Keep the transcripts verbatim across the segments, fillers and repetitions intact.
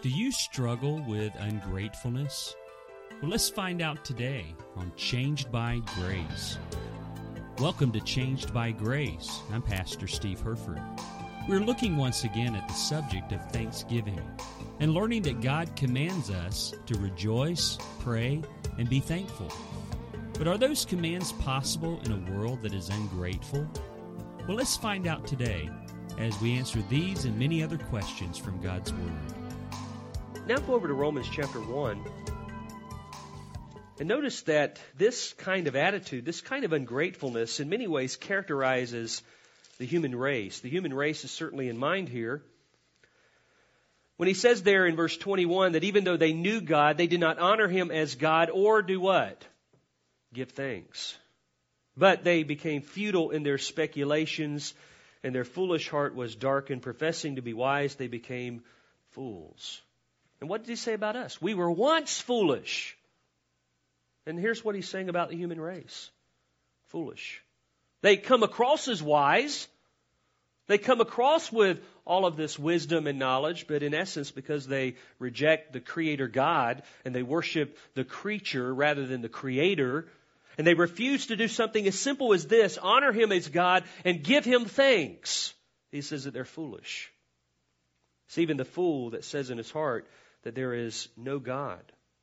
Do you struggle with ungratefulness? Well, let's find out today on Changed by Grace. Welcome to Changed by Grace. I'm Pastor Steve Herford. We're looking once again at the subject of Thanksgiving and learning that God commands us to rejoice, pray, and be thankful. But are those commands possible in a world that is ungrateful? Well, let's find out today as we answer these and many other questions from God's Word. Now go over to Romans chapter one. And notice that this kind of attitude, this kind of ungratefulness, in many ways characterizes the human race. The human race is certainly in mind here. When he says there in verse twenty-one that even though they knew God, they did not honor Him as God or do what? Give thanks. But they became futile in their speculations, and their foolish heart was darkened. Professing to be wise, they became fools. And what did he say about us? We were once foolish. And here's what he's saying about the human race. Foolish. They come across as wise. They come across with all of this wisdom and knowledge, but in essence, because they reject the Creator God and they worship the creature rather than the Creator, and they refuse to do something as simple as this, honor Him as God and give Him thanks, he says that they're foolish. It's even the fool that says in his heart that there is no God.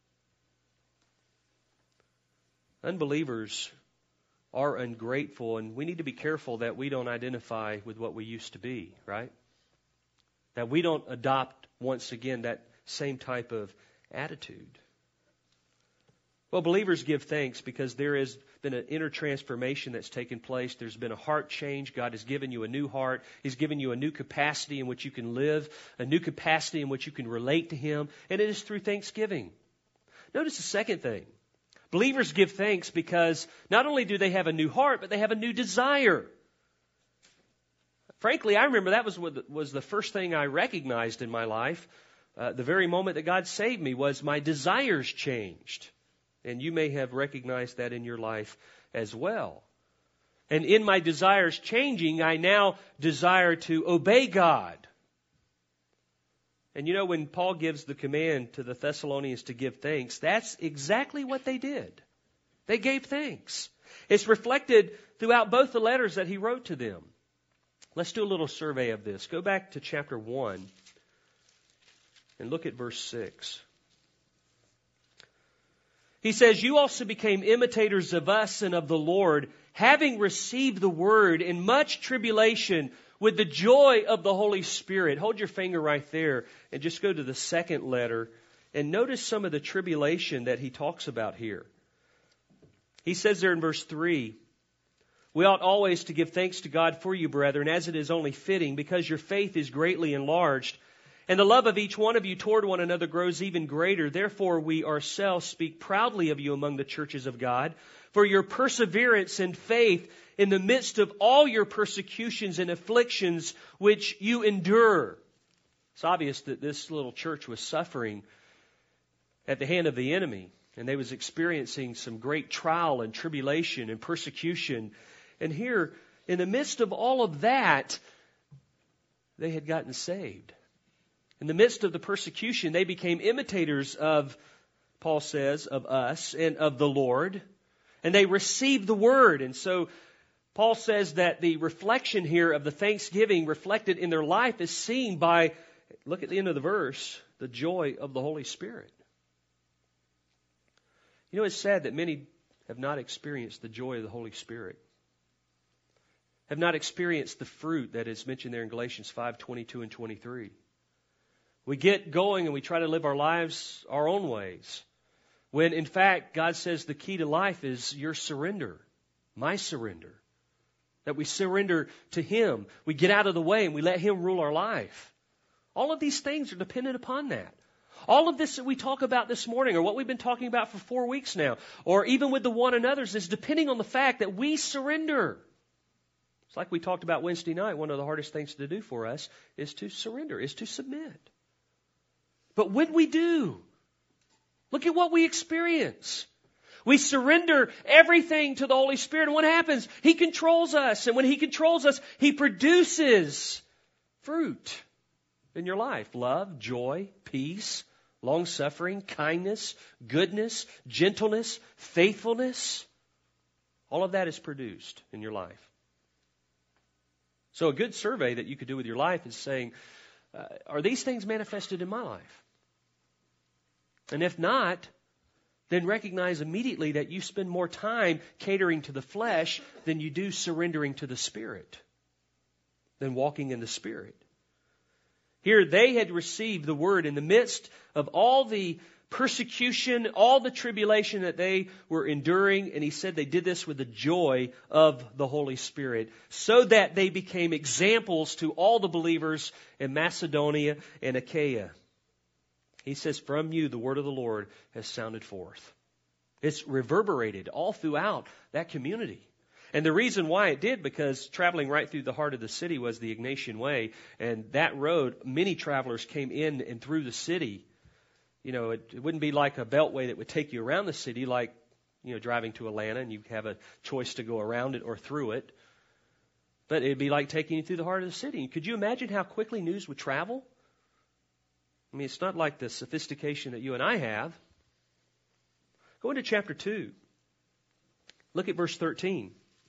Unbelievers are ungrateful, and we need to be careful that we don't identify with what we used to be, right? That we don't adopt, once again, that same type of attitude. Well, believers give thanks because there has been an inner transformation that's taken place. There's been a heart change. God has given you a new heart. He's given you a new capacity in which you can live, a new capacity in which you can relate to Him, and it is through thanksgiving. Notice the second thing. Believers give thanks because not only do they have a new heart, but they have a new desire. Frankly, I remember that was what was the first thing I recognized in my life. Uh, the very moment that God saved me was my desires changed. And you may have recognized that in your life as well. And in my desires changing, I now desire to obey God. And you know, when Paul gives the command to the Thessalonians to give thanks, that's exactly what they did. They gave thanks. It's reflected throughout both the letters that he wrote to them. Let's do a little survey of this. Go back to chapter one and look at verse six. He says, "You also became imitators of us and of the Lord, having received the word in much tribulation with the joy of the Holy Spirit." Hold your finger right there and just go to the second letter and notice some of the tribulation that he talks about here. He says there in verse three, "We ought always to give thanks to God for you, brethren, as it is only fitting, because your faith is greatly enlarged, and the love of each one of you toward one another grows even greater. Therefore we ourselves speak proudly of you among the churches of God, for your perseverance and faith in the midst of all your persecutions and afflictions which you endure." It's obvious that this little church was suffering at the hand of the enemy, and they was experiencing some great trial and tribulation and persecution. And here, in the midst of all of that, they had gotten saved. In the midst of the persecution, they became imitators of, Paul says, of us and of the Lord. And they received the word. And so Paul says that the reflection here of the thanksgiving reflected in their life is seen by, look at the end of the verse, the joy of the Holy Spirit. You know, it's sad that many have not experienced the joy of the Holy Spirit. Have not experienced the fruit that is mentioned there in Galatians five, twenty-two and twenty-three. We get going and we try to live our lives our own ways. When in fact, God says the key to life is your surrender, my surrender. That we surrender to Him. We get out of the way and we let Him rule our life. All of these things are dependent upon that. All of this that we talk about this morning, or what we've been talking about for four weeks now, or even with the one another's, is depending on the fact that we surrender. It's like we talked about Wednesday night. One of the hardest things to do for us is to surrender, is to submit. But when we do, look at what we experience. We surrender everything to the Holy Spirit. And what happens? He controls us. And when He controls us, He produces fruit. in your life. Love, joy, peace, long-suffering, kindness, goodness, gentleness, faithfulness. All of that is produced in your life. So a good survey that you could do with your life is saying, uh, are these things manifested in my life? And if not, then recognize immediately that you spend more time catering to the flesh than you do surrendering to the Spirit, than walking in the Spirit. Here they had received the Word in the midst of all the persecution, all the tribulation that they were enduring, and he said they did this with the joy of the Holy Spirit, so that they became examples to all the believers in Macedonia and Achaia. He says, from you the word of the Lord has sounded forth. It's reverberated all throughout that community. And the reason why it did, because traveling right through the heart of the city was the Ignatian Way, and that road, many travelers came in and through the city. You know, it, it wouldn't be like a beltway that would take you around the city, like, you know, driving to Atlanta and you have a choice to go around it or through it. But it'd be like taking you through the heart of the city. Could you imagine how quickly news would travel? I mean, it's not like the sophistication that you and I have. Go into chapter two. Look at verse thirteen.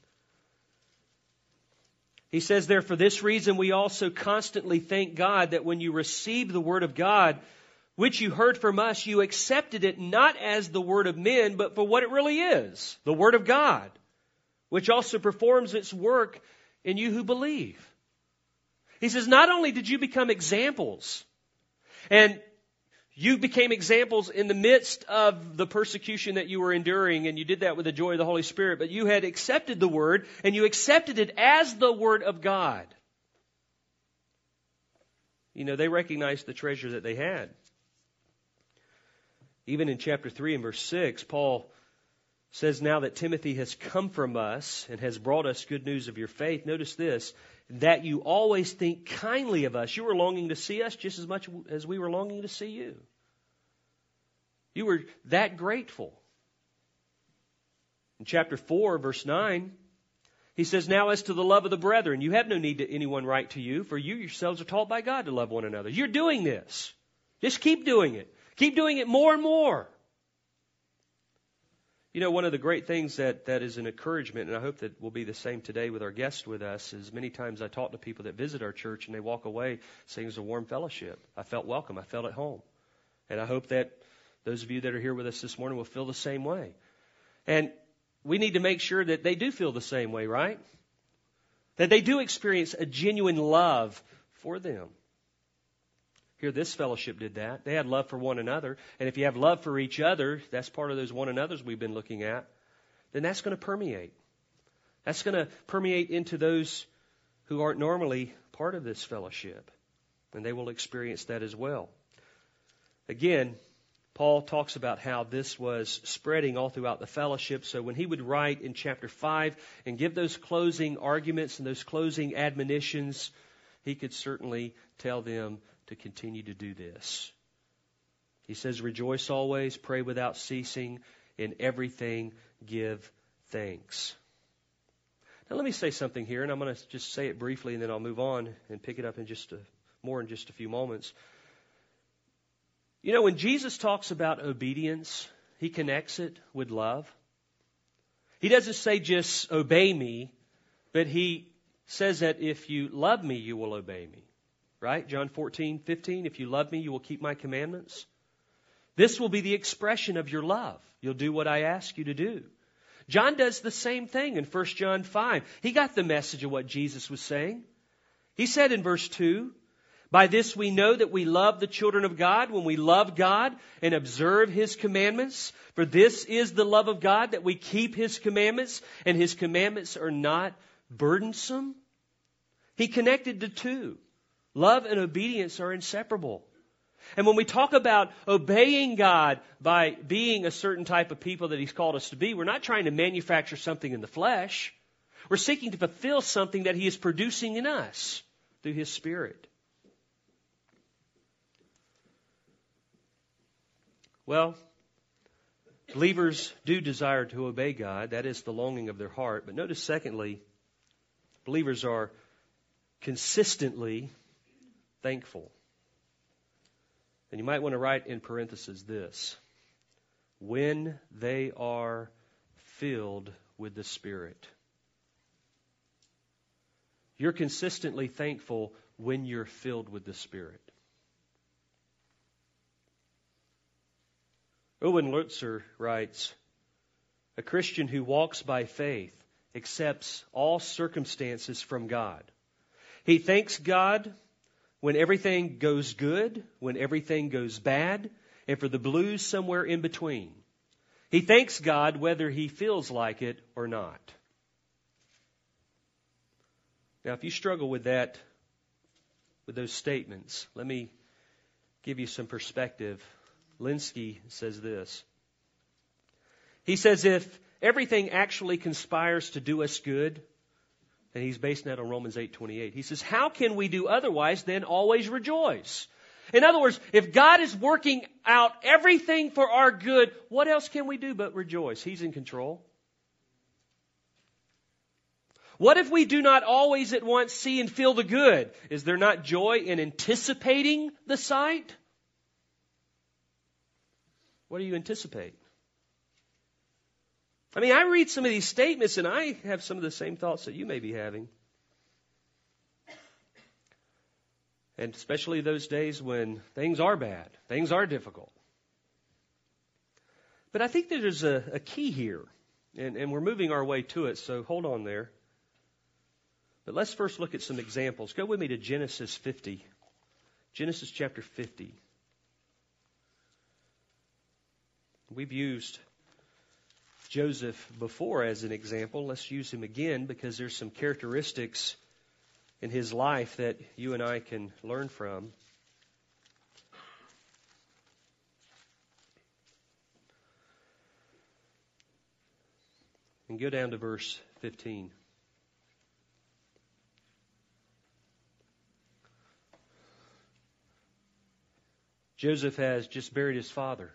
He says there, for this reason we also constantly thank God that when you received the word of God, which you heard from us, you accepted it not as the word of men, but for what it really is, the word of God, which also performs its work in you who believe. He says, not only did you become examples, and you became examples in the midst of the persecution that you were enduring, and you did that with the joy of the Holy Spirit, but you had accepted the word, and you accepted it as the word of God. You know, they recognized the treasure that they had. Even in chapter three and verse six, Paul says, now that Timothy has come from us and has brought us good news of your faith, notice this, that you always think kindly of us. You were longing to see us just as much as we were longing to see you. You were that grateful. In chapter four, verse nine, he says, now as to the love of the brethren, you have no need that anyone write to you, for you yourselves are taught by God to love one another. You're doing this. Just keep doing it. Keep doing it more and more. You know, one of the great things that, that is an encouragement, and I hope that will be the same today with our guest with us, is many times I talk to people that visit our church and they walk away saying it was a warm fellowship. I felt welcome. I felt at home. And I hope that those of you that are here with us this morning will feel the same way. And we need to make sure that they do feel the same way, right? That they do experience a genuine love for them. Here, this fellowship did that. They had love for one another. And if you have love for each other, that's part of those one another's we've been looking at, then that's going to permeate. That's going to permeate into those who aren't normally part of this fellowship. And they will experience that as well. Again, Paul talks about how this was spreading all throughout the fellowship. So when he would write in chapter five and give those closing arguments and those closing admonitions, he could certainly tell them to continue to do this. He says, rejoice always, pray without ceasing, in everything give thanks. Now let me say something here, and I'm going to just say it briefly, and then I'll move on and pick it up in just a, more in just a few moments. You know, when Jesus talks about obedience, he connects it with love. He doesn't say just obey me, but he says that if you love me, you will obey me. Right? John fourteen, fifteen, if you love me, you will keep my commandments. This will be the expression of your love. You'll do what I ask you to do. John does the same thing in First John five. He got the message of what Jesus was saying. He said in verse two, by this we know that we love the children of God when we love God and observe His commandments. For this is the love of God, that we keep His commandments, and His commandments are not burdensome. He connected the two. Love and obedience are inseparable. And when we talk about obeying God by being a certain type of people that He's called us to be, we're not trying to manufacture something in the flesh. We're seeking to fulfill something that He is producing in us through His Spirit. Well, believers do desire to obey God. That is the longing of their heart. But notice, secondly, believers are consistently thankful. And you might want to write in parentheses this: when they are filled with the Spirit. You're consistently thankful when you're filled with the Spirit. Owen Lutzer writes, a Christian who walks by faith accepts all circumstances from God. He thanks God when everything goes good, when everything goes bad, and for the blues somewhere in between. He thanks God whether he feels like it or not. Now, if you struggle with that, with those statements, let me give you some perspective. Linsky says this. He says if everything actually conspires to do us good, and he's basing that on Romans eight twenty-eight, he says, how can we do otherwise than always rejoice? In other words, if God is working out everything for our good, what else can we do but rejoice? He's in control. What if we do not always at once see and feel the good? Is there not joy in anticipating the sight? What do you anticipate? I mean, I read some of these statements and I have some of the same thoughts that you may be having. And especially those days when things are bad, things are difficult. But I think there's a, a key here, and, and we're moving our way to it, so hold on there. But let's first look at some examples. Go with me to Genesis fifty. Genesis chapter fifty. We've used Joseph before as an example. Let's use him again because there's some characteristics in his life that you and I can learn from. And go down to verse fifteen. Joseph has just buried his father.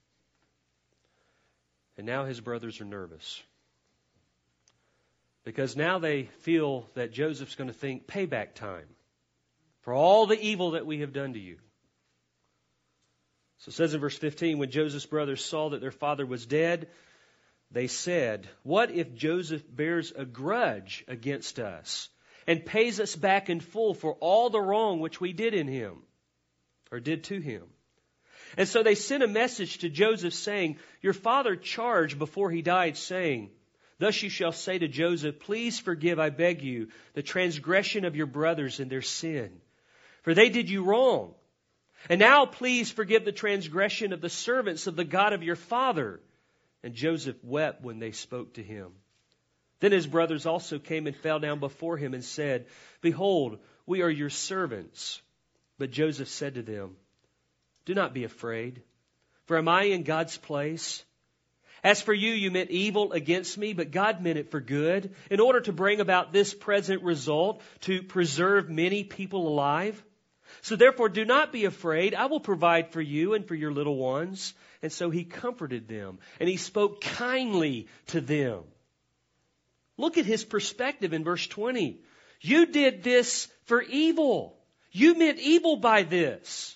And now his brothers are nervous. Because now they feel that Joseph's going to think payback time for all the evil that we have done to you. So it says in verse fifteen, when Joseph's brothers saw that their father was dead, they said, what if Joseph bears a grudge against us and pays us back in full for all the wrong which we did in him or did to him? And so they sent a message to Joseph saying, your father charged before he died, saying, thus you shall say to Joseph, please forgive, I beg you, the transgression of your brothers and their sin. For they did you wrong. And now please forgive the transgression of the servants of the God of your father. And Joseph wept when they spoke to him. Then his brothers also came and fell down before him and said, behold, we are your servants. But Joseph said to them, do not be afraid, for am I in God's place? As for you, you meant evil against me, but God meant it for good, in order to bring about this present result, to preserve many people alive. So therefore, do not be afraid. I will provide for you and for your little ones. And so he comforted them, and he spoke kindly to them. Look at his perspective in verse twenty. You did this for evil. You meant evil by this.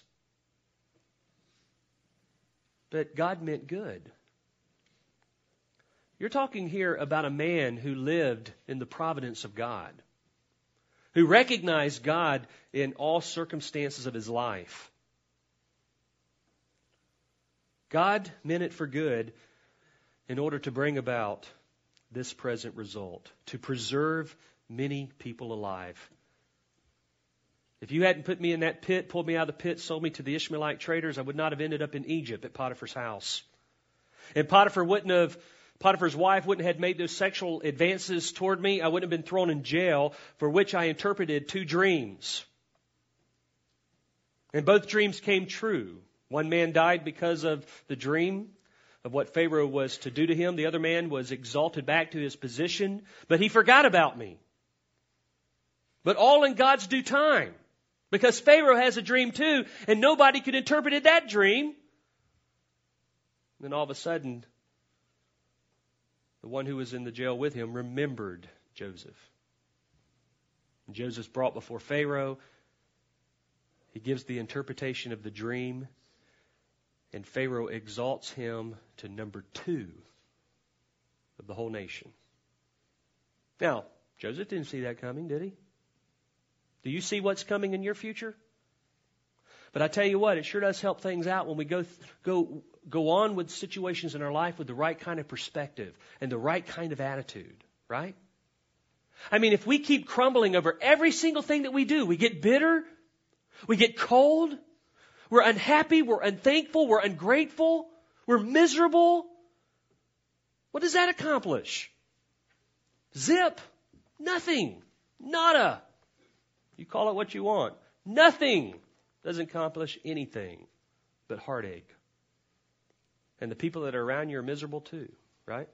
But God meant good. You're talking here about a man who lived in the providence of God, who recognized God in all circumstances of his life. God meant it for good in order to bring about this present result, to preserve many people alive. If you hadn't put me in that pit, pulled me out of the pit, sold me to the Ishmaelite traders, I would not have ended up in Egypt at Potiphar's house. And Potiphar wouldn't have, Potiphar's wife wouldn't have made those sexual advances toward me. I wouldn't have been thrown in jail, for which I interpreted two dreams. And both dreams came true. One man died because of the dream of what Pharaoh was to do to him. The other man was exalted back to his position, but he forgot about me. But all in God's due time. Because Pharaoh has a dream too, and nobody could interpret that dream. Then all of a sudden, the one who was in the jail with him remembered Joseph. And Joseph's brought before Pharaoh. He gives the interpretation of the dream. And Pharaoh exalts him to number two of the whole nation. Now, Joseph didn't see that coming, did he? Do you see what's coming in your future? But I tell you what, it sure does help things out when we go go go on with situations in our life with the right kind of perspective and the right kind of attitude, right? I mean, if we keep crumbling over every single thing that we do, we get bitter, we get cold, we're unhappy, we're unthankful, we're ungrateful, we're miserable. What does that accomplish? Zip. Nothing. Nada. You call it what you want. Nothing doesn't accomplish anything but heartache. And the people that are around you are miserable too, right?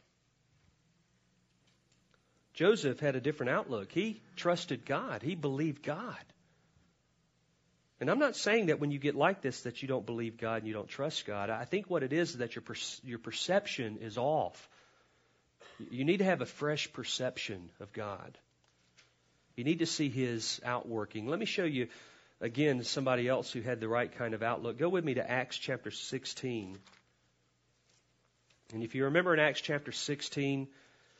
Joseph had a different outlook. He trusted God. He believed God. And I'm not saying that when you get like this that you don't believe God and you don't trust God. I think what it is is that your per- your perception is off. You need to have a fresh perception of God. You need to see His outworking. Let me show you, again, somebody else who had the right kind of outlook. Go with me to Acts chapter sixteen. And if you remember in Acts chapter sixteen,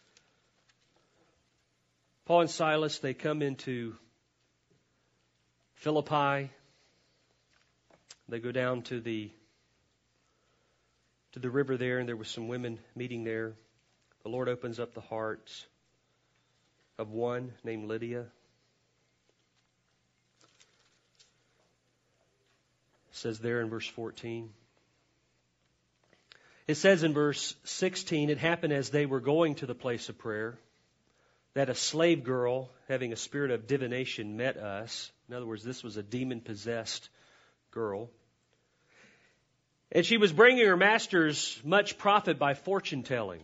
Paul and Silas, they come into Philippi. They go down to the to the river there, and there were some women meeting there. The Lord opens up the hearts of one named Lydia. It says there in verse fourteen. It says in verse sixteen, it happened as they were going to the place of prayer that a slave girl having a spirit of divination met us. In other words, this was a demon-possessed girl. And she was bringing her masters much profit by fortune-telling.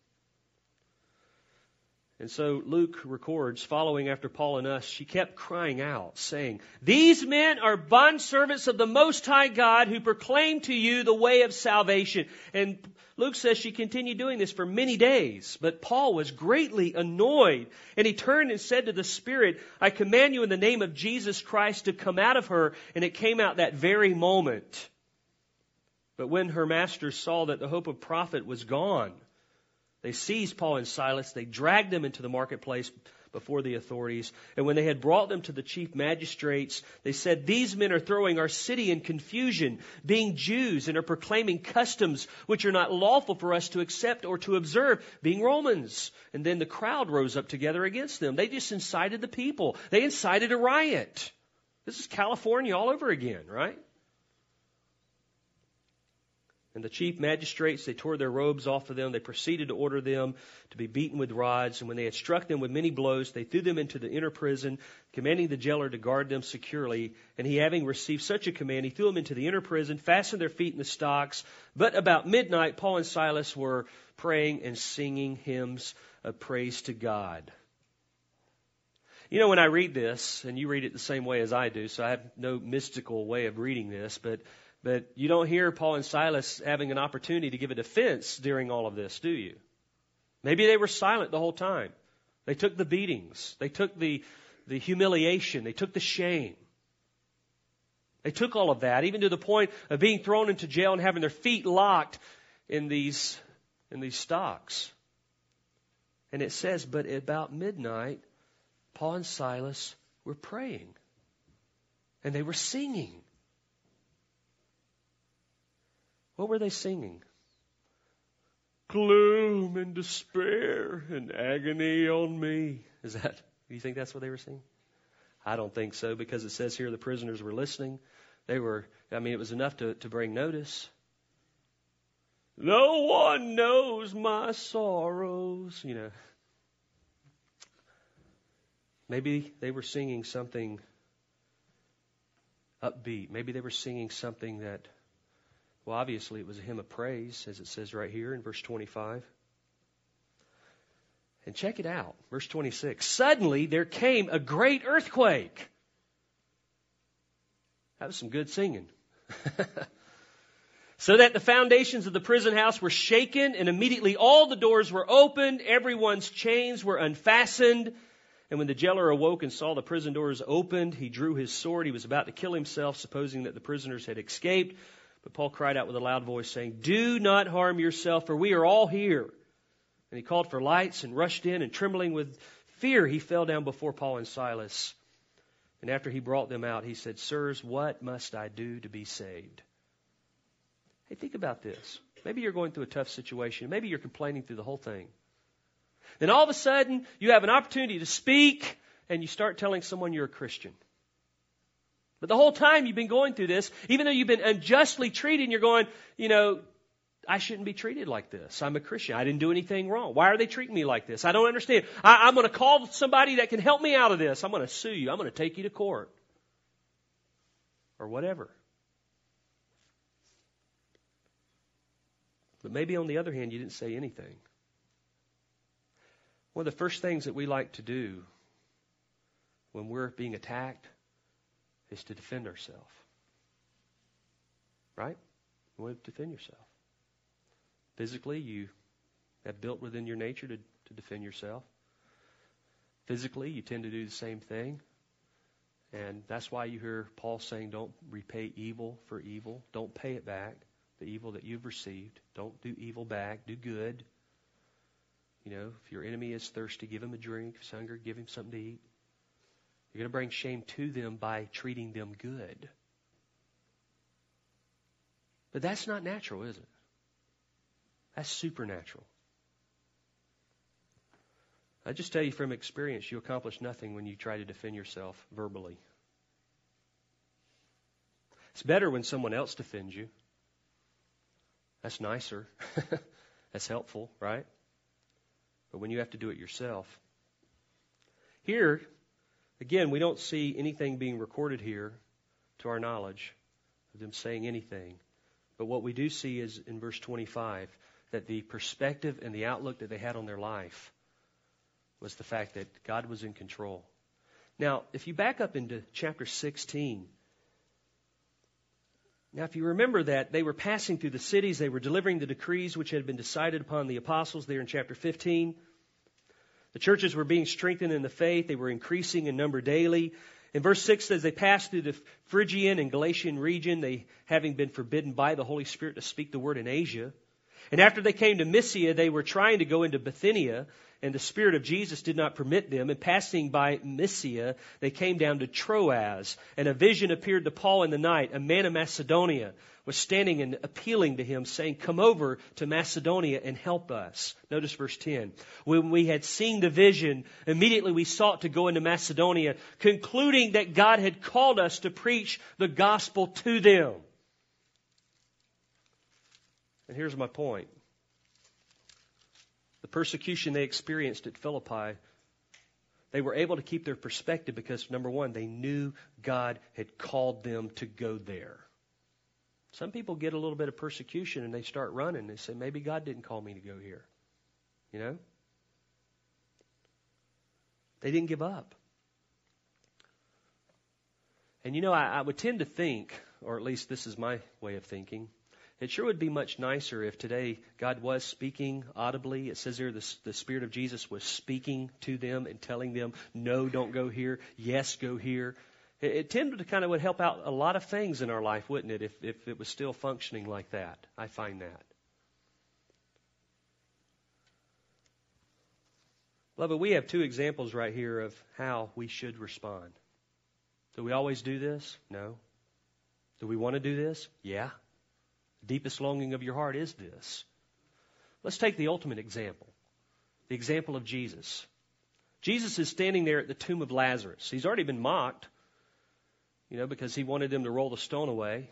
And so Luke records, following after Paul and us, she kept crying out, saying, "These men are bondservants of the Most High God who proclaim to you the way of salvation." And Luke says she continued doing this for many days. But Paul was greatly annoyed, and he turned and said to the Spirit, "I command you in the name of Jesus Christ to come out of her." And it came out that very moment. But when her masters saw that the hope of profit was gone, they seized Paul and Silas. They dragged them into the marketplace before the authorities. And when they had brought them to the chief magistrates, they said, "These men are throwing our city in confusion, being Jews, and are proclaiming customs which are not lawful for us to accept or to observe, being Romans." And then the crowd rose up together against them. They just incited the people. They incited a riot. This is California all over again, right? And the chief magistrates, they tore their robes off of them. They proceeded to order them to be beaten with rods. And when they had struck them with many blows, they threw them into the inner prison, commanding the jailer to guard them securely. And he, having received such a command, he threw them into the inner prison, fastened their feet in the stocks. But about midnight, Paul and Silas were praying and singing hymns of praise to God. You know, when I read this, and you read it the same way as I do, so I have no mystical way of reading this, but But you don't hear Paul and Silas having an opportunity to give a defense during all of this, do you? Maybe they were silent the whole time. They took the beatings. They took the, the humiliation. They took the shame. They took all of that, even to the point of being thrown into jail and having their feet locked in these, in these stocks. And it says, but at about midnight, Paul and Silas were praying. And they were singing. What were they singing? Gloom and despair and agony on me. Is that, do you think that's what they were singing? I don't think so, because it says here the prisoners were listening. They were, I mean, it was enough to, to bring notice. No one knows my sorrows, you know. Maybe they were singing something upbeat. Maybe they were singing something that, well, obviously it was a hymn of praise, as it says right here in verse twenty-five. And check it out, verse twenty-six. Suddenly there came a great earthquake. That was some good singing. So that the foundations of the prison house were shaken, and immediately all the doors were opened, everyone's chains were unfastened. And when the jailer awoke and saw the prison doors opened, he drew his sword. He was about to kill himself, supposing that the prisoners had escaped. But Paul cried out with a loud voice, saying, "Do not harm yourself, for we are all here." And he called for lights and rushed in, and trembling with fear, he fell down before Paul and Silas. And after he brought them out, he said, "Sirs, what must I do to be saved?" Hey, think about this. Maybe you're going through a tough situation. Maybe you're complaining through the whole thing. Then all of a sudden, you have an opportunity to speak, and you start telling someone you're a Christian. But the whole time you've been going through this, even though you've been unjustly treated, you're going, you know, I shouldn't be treated like this. I'm a Christian. I didn't do anything wrong. Why are they treating me like this? I don't understand. I, I'm going to call somebody that can help me out of this. I'm going to sue you. I'm going to take you to court. Or whatever. But maybe on the other hand, you didn't say anything. One of the first things that we like to do when we're being attacked is to defend ourselves. Right? You want to defend yourself. Physically, you have built within your nature to, to defend yourself. Physically, you tend to do the same thing. And that's why you hear Paul saying, don't repay evil for evil. Don't pay it back, the evil that you've received. Don't do evil back. Do good. You know, if your enemy is thirsty, give him a drink. If he's hungry, give him something to eat. You're going to bring shame to them by treating them good. But that's not natural, is it? That's supernatural. I just tell you from experience, you accomplish nothing when you try to defend yourself verbally. It's better when someone else defends you. That's nicer. That's helpful, right? But when you have to do it yourself. Here, again, we don't see anything being recorded here to our knowledge of them saying anything. But what we do see is in verse twenty-five that the perspective and the outlook that they had on their life was the fact that God was in control. Now, if you back up into chapter sixteen, now if you remember that they were passing through the cities, they were delivering the decrees which had been decided upon the apostles there in chapter fifteen. The churches were being strengthened in the faith. They were increasing in number daily. In verse six says they passed through the Phrygian and Galatian region, they having been forbidden by the Holy Spirit to speak the word in Asia. And after they came to Mysia, they were trying to go into Bithynia, and the Spirit of Jesus did not permit them. And passing by Mysia, they came down to Troas. And a vision appeared to Paul in the night. A man of Macedonia was standing and appealing to him, saying, "Come over to Macedonia and help us." Notice verse ten. When we had seen the vision, immediately we sought to go into Macedonia, concluding that God had called us to preach the gospel to them. And here's my point. The persecution they experienced at Philippi, they were able to keep their perspective because, number one, they knew God had called them to go there. Some people get a little bit of persecution and they start running. They say, maybe God didn't call me to go here. You know? They didn't give up. And you know, I, I would tend to think, or at least this is my way of thinking, it sure would be much nicer if today God was speaking audibly. It says here the, the Spirit of Jesus was speaking to them and telling them, no, don't go here. Yes, go here. It, it tended to kind of would help out a lot of things in our life, wouldn't it, if, if it was still functioning like that? I find that. Beloved, we have two examples right here of how we should respond. Do we always do this? No. Do we want to do this? Yeah. The deepest longing of your heart is this. Let's take the ultimate example, the example of Jesus. Jesus is standing there at the tomb of Lazarus. He's already been mocked, you know, because he wanted them to roll the stone away.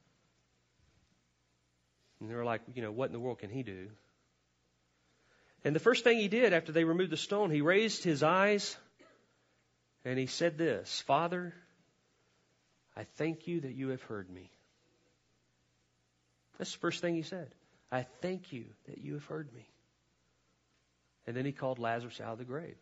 And they were like, you know, what in the world can he do? And the first thing he did after they removed the stone, he raised his eyes and he said this, "Father, I thank you that you have heard me." That's the first thing he said. I thank you that you have heard me. And then he called Lazarus out of the grave.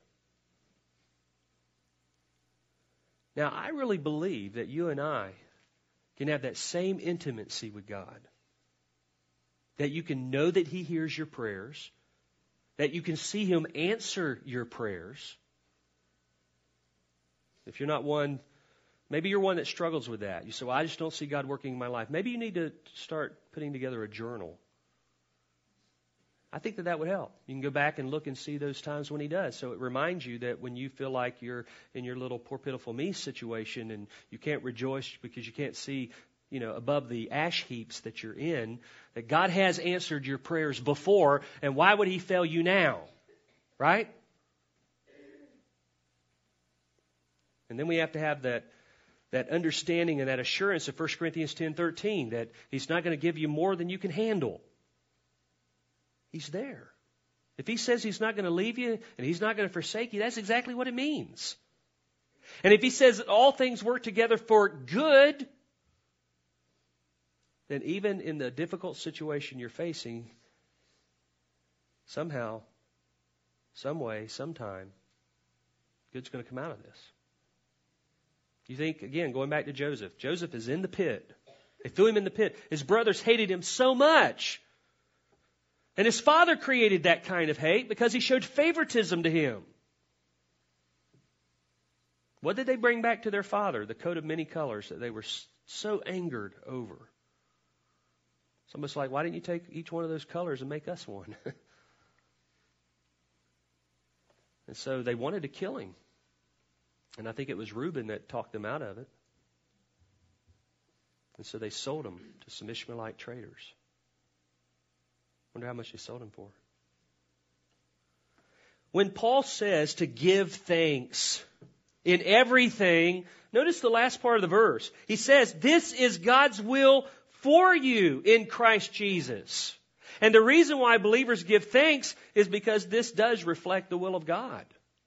Now, I really believe that you and I can have that same intimacy with God. That you can know that he hears your prayers. That you can see him answer your prayers. If you're not one Maybe you're one that struggles with that. You say, well, I just don't see God working in my life. Maybe you need to start putting together a journal. I think that that would help. You can go back and look and see those times when He does. So it reminds you that when you feel like you're in your little poor pitiful me situation and you can't rejoice because you can't see, you know, above the ash heaps that you're in, that God has answered your prayers before, and why would He fail you now? Right? And then we have to have that that understanding and that assurance of First Corinthians ten thirteen, that He's not going to give you more than you can handle. He's there. If He says He's not going to leave you and He's not going to forsake you, that's exactly what it means. And if He says that all things work together for good, then even in the difficult situation you're facing, somehow, some way, sometime, good's going to come out of this. You think, again, going back to Joseph. Joseph is in the pit. They threw him in the pit. His brothers hated him so much. And his father created that kind of hate because he showed favoritism to him. What did they bring back to their father? The coat of many colors that they were so angered over. It's almost like, why didn't you take each one of those colors and make us one? And so they wanted to kill him. And I think it was Reuben that talked them out of it. And so they sold him to some Ishmaelite traders. Wonder how much they sold him for. When Paul says to give thanks in everything, notice the last part of the verse. He says, this is God's will for you in Christ Jesus. And the reason why believers give thanks is because this does reflect the will of God.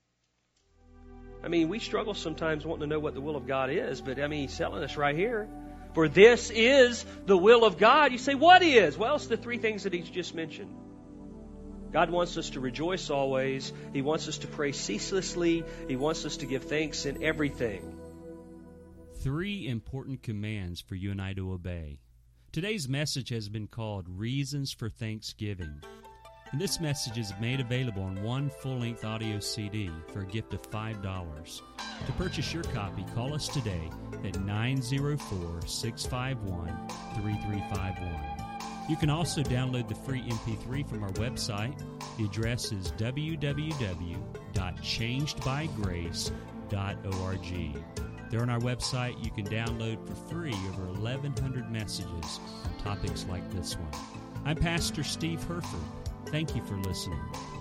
I mean, we struggle sometimes wanting to know what the will of God is, but I mean, He's telling us right here. For this is the will of God. You say, what is? Well, it's the three things that He's just mentioned. God wants us to rejoice always. He wants us to pray ceaselessly. He wants us to give thanks in everything. Three important commands for you and I to obey. Today's message has been called Reasons for Thanksgiving. And this message is made available on one full-length audio C D for a gift of five dollars. To purchase your copy, call us today at nine oh four, six five one, three three five one. You can also download the free M P three from our website. The address is w w w dot changed by grace dot org. There on our website, you can download for free over eleven hundred messages on topics like this one. I'm Pastor Steve Herford. Thank you for listening.